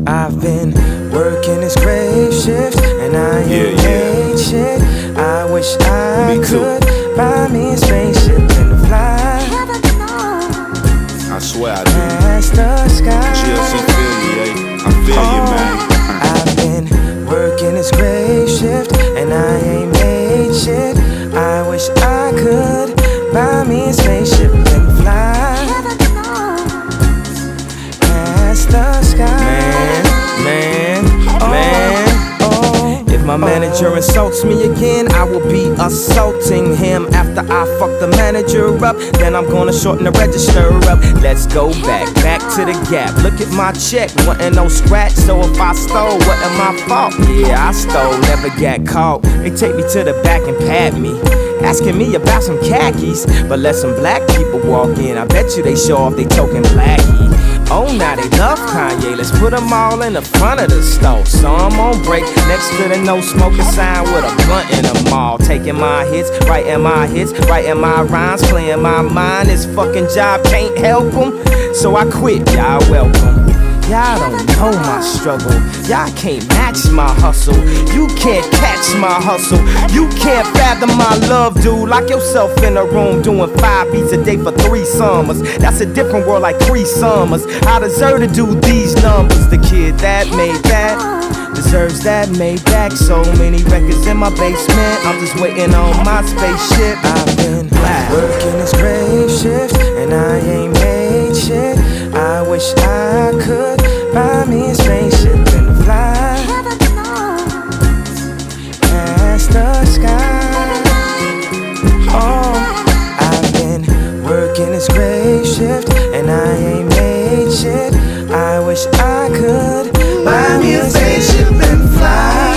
I've been working this grave shift, and I ain't made shit. I wish I could buy me a spaceship and fly. I swear I do. Past the sky. GLC feel you, I feel you, man. I've been working this grave shift, and I ain't made shit. I wish I could buy me a spaceship and fly past the sky. Man. If my manager insults me again, I will be assaulting him. After I fuck the manager up, then I'm gonna shorten the register up. Let's go back to the Gap. Look at my check, wasn't no scratch. So if I stole, wasn't my fault. Yeah, I stole, never got caught. They take me to the back and pat me, asking me about some khakis. But let some black people walk in, I bet you they show off they token blackie. Oh, now they love Kanye, let's put them all in the front of the store. So I'm on break next to the no smoking sign with a blunt in the mall. Taking my hits, writing my rhymes, playing my mind. This fucking job can't help them, so I quit, y'all welcome. Y'all don't know my struggle, y'all can't match my hustle. You can't catch my hustle, you can't fathom my love, dude. Lock yourself in a room doing 5 beats a day for 3 summers. That's a different world like 3 summers. I deserve to do these numbers. The kid that made that deserves that made back. So many records in my basement, I'm just waiting on my spaceship. I've been working this grave shift, and I ain't made shit. I wish I could buy me a spaceship and fly past the sky. Oh, I've been working this grave shift, and I ain't made shit. I wish I could buy me a spaceship and fly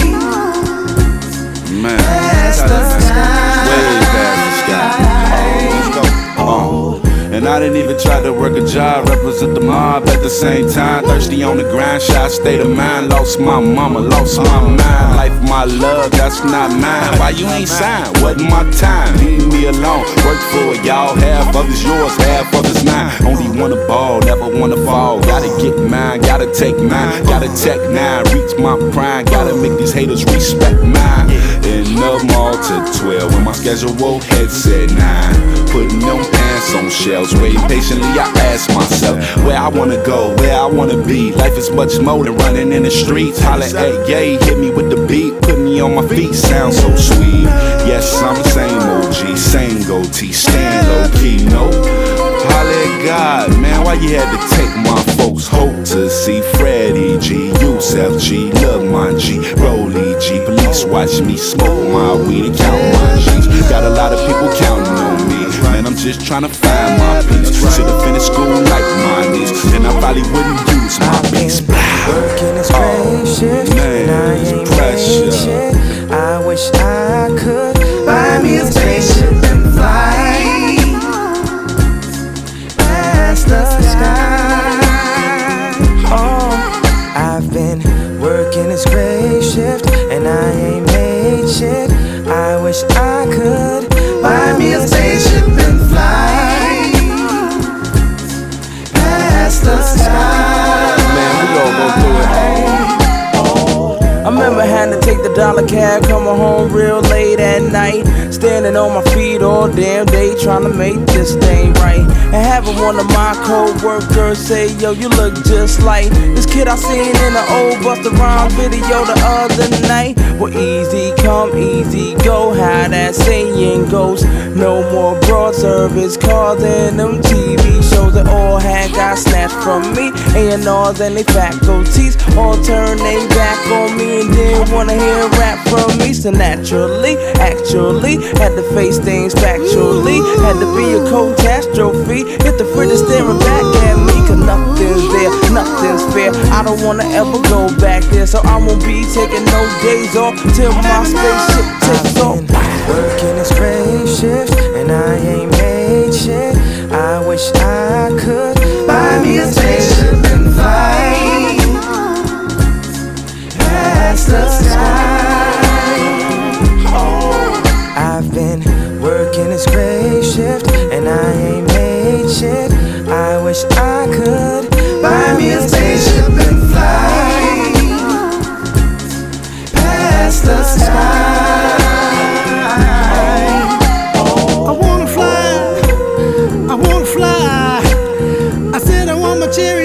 past the sky. Way past the sky. Let's go. And I didn't even try to work a job, represent the mob at the same time. Thirsty on the grind, shy state of mind. Lost my mama, lost my mind. Life, my love, that's not mine. Why you ain't signed? Wasn't my time. Leave me alone. Work for it, y'all. Half of it's yours, half of it's mine. Only wanna ball, never wanna fall. Gotta get mine, gotta take mine. Gotta tech 9, reach my prime. Gotta make these haters respect mine. In the mall to 12, when my schedule head said 9. Putting them pants on shelves, waiting patiently, I ask myself where I wanna go, where I wanna be. Life is much more than running in the streets. Holla at yay, hit me with the beat, put me on my feet, sounds so sweet. Yes, I'm the same OG, same goatee, staying low key, no. Holla at God, man, why you had to take my folks' hope to see Freddie G, Yusef G, Lil Mon G, Rolly G. Police watch me smoke my weed and count my G's. Got a lot of people counting on me, man, I'm just trying to find my peace. Should've finished school like my niece, then I probably wouldn't use my beats. Working this grave shift, and I ain't made shit. I wish I could buy me a spaceship and fly past the sky. Oh, I've been working this grave shift, and I ain't made shit. I wish I could buy me a spaceship and fly past the sky. Man, we all go through it. I remember having to take the dollar cab, coming home real late at night, standing on my feet all damn day trying to make this thing right. And having one of my co-workers say, yo, you look just like this kid I seen in the old Busta Rhymes video the other night. Well, easy come, easy go, how that saying goes. No more broad service cars and them TV shows that all had got snatched from me. A&Rs and they faculties all turned they back on me and didn't wanna hear rap from me. So naturally, actually, had to face things factually. Had to be a catastrophe. Hit the fridge and staring back at me, cause nothing's there, nothing's fair. I don't wanna ever go back there, so I won't be taking no days off till my spaceship takes off. Working this grave shift, and I ain't made shit. I wish I could buy me a spaceship and fly past the sky. Oh, I've been working this grave shift, and I ain't made shit. I wish I could buy me a spaceship and fly material.